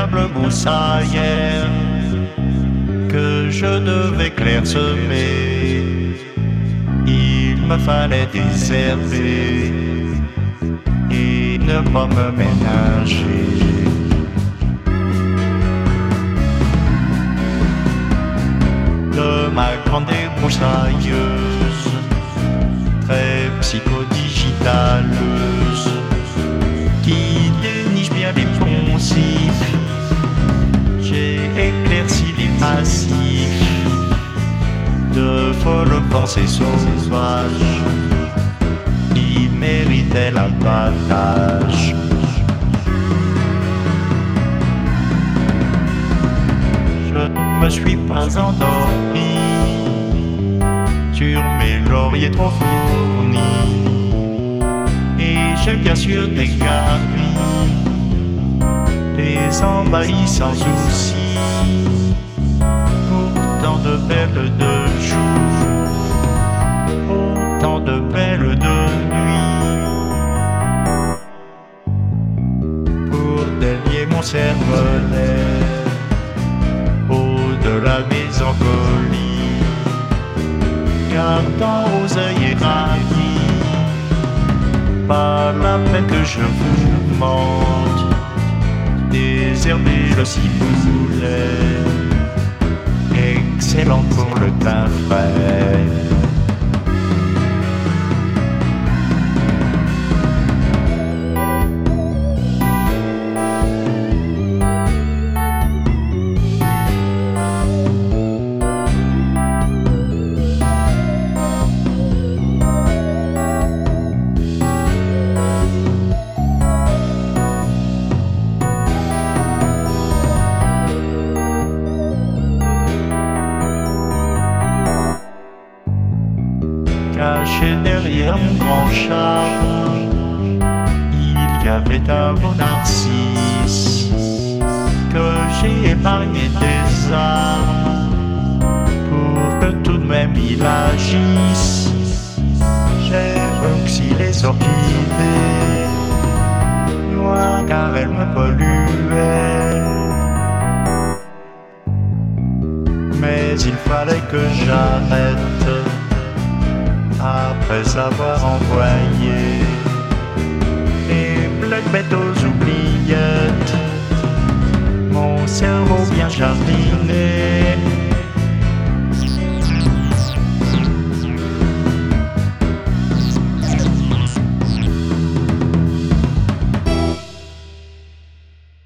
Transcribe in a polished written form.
véritable broussaillère que je devais clairsemer. Il me fallait désherber et ne pas me ménager. De ma grande débroussailleuse, très psychodigitaleuse, qui déniche bien les poncifs, j'ai éclairci les passifs de folles pensées sauvages qui méritaient l'abattage. Je ne me suis pas endormi sur mes lauriers trop fournis, et j'ai bien sûr dégarni les embahis sans souci, pourtant de belles de jour, autant de belles de nuit, pour délier mon cervelet au-delà mélancolie, gardant aux œils ravis, pas la peine que je vous mente, désherber le ciboulet, excellent pour le teint frais. Caché derrière mon grand charme, il y avait un beau narcisse que j'ai épargné des armes pour que tout de même il agisse. J'ai oxy les orchidées noires car elles me polluaient, mais il fallait que j'arrête après avoir envoyé les blagues bêtes aux oubliettes, mon cerveau bien jardinier